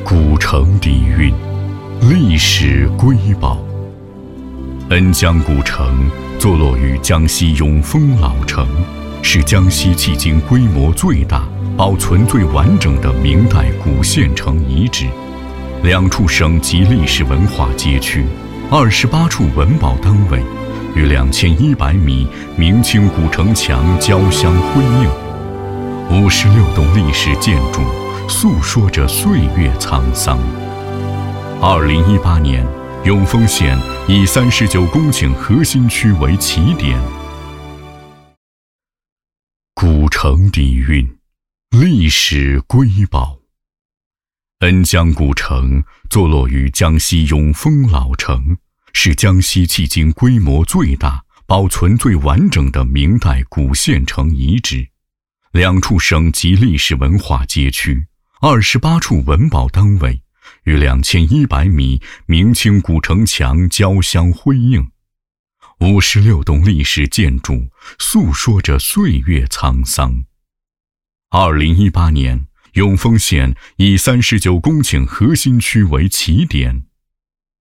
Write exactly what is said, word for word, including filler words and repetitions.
古城底蕴，历史瑰宝。恩江古城坐落于江西永丰老城，是江西迄今规模最大、保存最完整的明代古县城遗址。两处省级历史文化街区，二十八处文保单位，与两千一百米明清古城墙交相辉映。五十六栋历史建筑，诉说着岁月沧桑。二零一八年，永丰县以三十九公顷核心区为起点。古城底蕴，历史瑰宝。恩江古城坐落于江西永丰老城，是江西迄今规模最大、保存最完整的明代古县城遗址。两处省级历史文化街区，二十八处文保单位，与两千一百米明清古城墙交相辉映。五十六栋历史建筑，诉说着岁月沧桑。二零一八年，永丰县以三十九公顷核心区为起点，